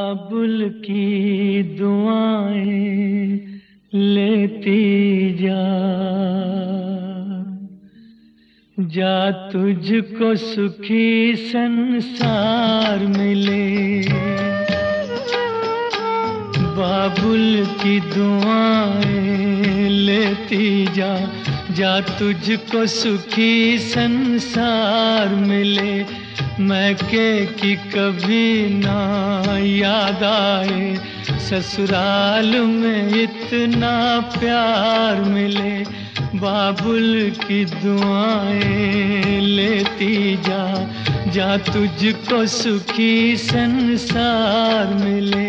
बाबुल की दुआएं लेती जा, जा तुझको सुखी संसार मिले। बाबुल की दुआएं लेती जा, जा तुझको सुखी संसार मिले। मैके की कभी ना याद आए, ससुराल में इतना प्यार मिले। बाबुल की दुआएं लेती जा, जा तुझको सुखी संसार मिले।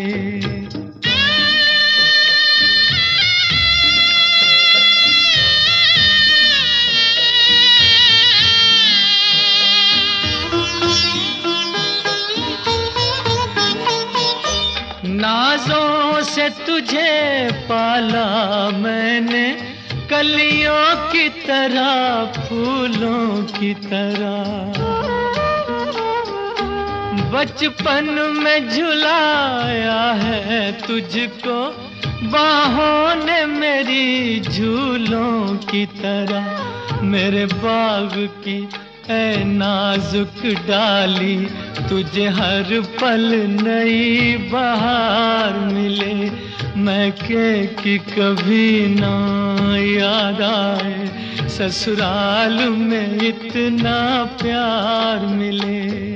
नाज़ों से तुझे पाला मैंने, कलियों की तरह फूलों की तरह। बचपन में झुलाया है तुझको बाहों ने मेरी झूलों की तरह। मेरे बाग की ऐ नाजुक डाली, तुझे हर पल नई बहार मिले। मैके की कभी ना याद आए, ससुराल में इतना प्यार मिले।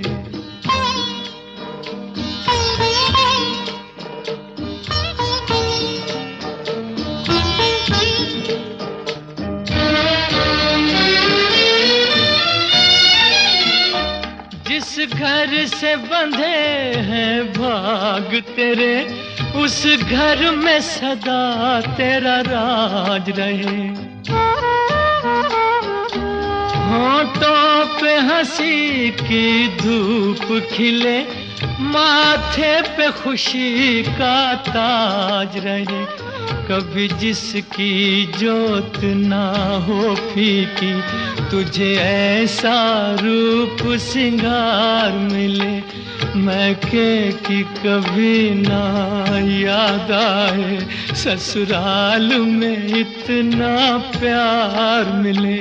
जिस घर से बंधे हैं भाग तेरे, उस घर में सदा तेरा राज रहे। होठों पे हंसी की धूप खिले, माथे पे खुशी का ताज रहे। कभी जिसकी जोत ना हो फीकी, तुझे ऐसा रूप सिंगार मिले। मैके की कभी ना याद आए, ससुराल में इतना प्यार मिले।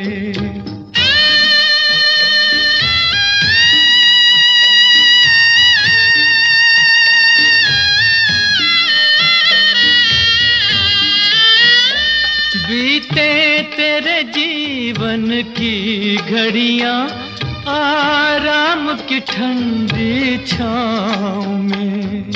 बीते तेरे जीवन की घड़ियां आराम की ठंडी छाँव में,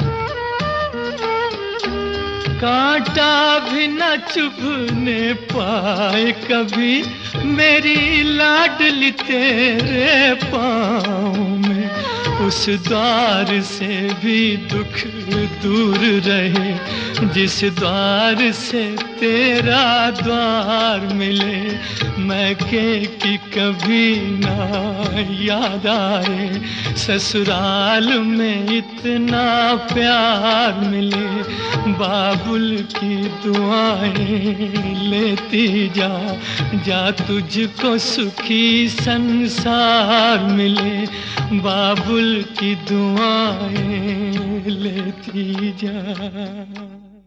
कांटा भी न चुभने पाए कभी मेरी लाडली तेरे पाँव में। उस द्वार से भी दुख दूर रहे, जिस द्वार से तेरा द्वार मिले। मैके की कभी ना याद आए, ससुराल में इतना प्यार मिले। बाबुल की दुआएं लेती जा, जा तुझको सुखी संसार मिले। बाबुल की दुआएं लेती जा।